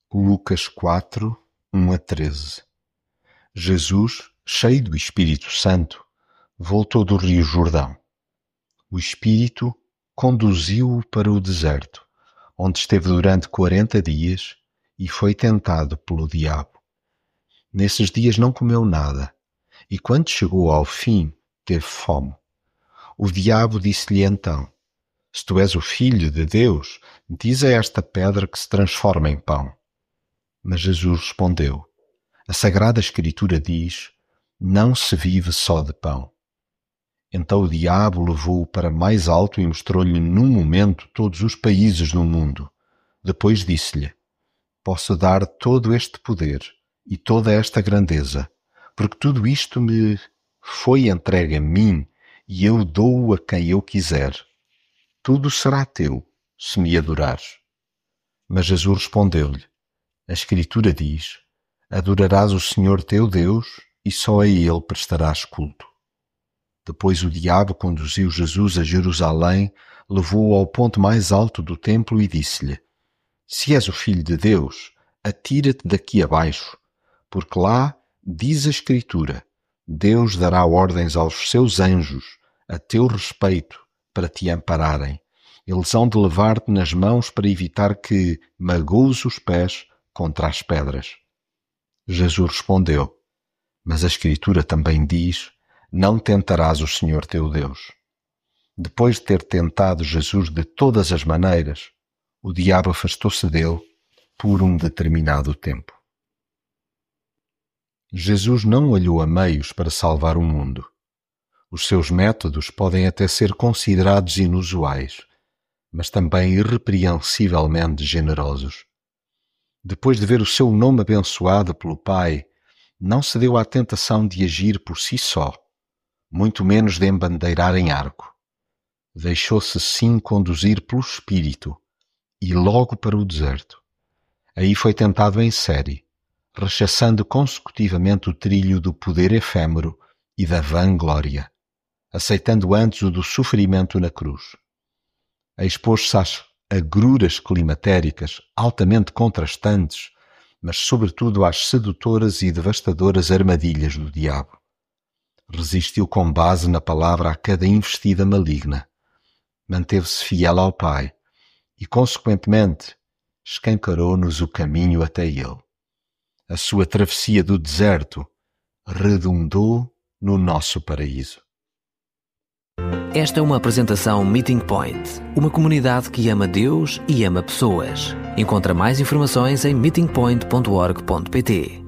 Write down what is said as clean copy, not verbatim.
Lucas 4, 1-13. Jesus, cheio do Espírito Santo, voltou do Rio Jordão. O Espírito conduziu-o para o deserto, onde esteve durante 40 dias e foi tentado pelo diabo. Nesses dias não comeu nada, e quando chegou ao fim, teve fome. O diabo disse-lhe então: Se tu és o Filho de Deus, diz a esta pedra que se transforma em pão. Mas Jesus respondeu: A Sagrada Escritura diz: Não se vive só de pão. Então o diabo levou-o para mais alto e mostrou-lhe num momento todos os países do mundo. Depois disse-lhe: Posso dar todo este poder e toda esta grandeza, porque tudo isto me foi entregue a mim e eu dou-o a quem eu quiser. Tudo será teu, se me adorares. Mas Jesus respondeu-lhe: A Escritura diz: Adorarás o Senhor teu Deus e só a Ele prestarás culto. Depois o diabo conduziu Jesus a Jerusalém, levou-o ao ponto mais alto do templo e disse-lhe: Se és o Filho de Deus, atira-te daqui abaixo, porque lá diz a Escritura: Deus dará ordens aos seus anjos a teu respeito para te ampararem. Eles hão de levar-te nas mãos para evitar que magoes os pés contra as pedras. Jesus respondeu: Mas a Escritura também diz: Não tentarás o Senhor teu Deus. Depois de ter tentado Jesus de todas as maneiras, o diabo afastou-se dele por um determinado tempo. Jesus não olhou a meios para salvar o mundo. Os seus métodos podem até ser considerados inusuais, mas também irrepreensivelmente generosos. Depois de ver o seu nome abençoado pelo Pai, não se deu à tentação de agir por si só, muito menos de embandeirar em arco. Deixou-se sim conduzir pelo Espírito e logo para o deserto. Aí foi tentado em série, rechaçando consecutivamente o trilho do poder efêmero e da vanglória, aceitando antes o do sofrimento na cruz. Expôs-se às agruras climatéricas altamente contrastantes, mas sobretudo às sedutoras e devastadoras armadilhas do diabo. Resistiu com base na palavra a cada investida maligna. Manteve-se fiel ao Pai e, consequentemente, escancarou-nos o caminho até Ele. A sua travessia do deserto redundou no nosso paraíso. Esta é uma apresentação Meeting Point, uma comunidade que ama Deus e ama pessoas. Encontra mais informações em meetingpoint.org.pt.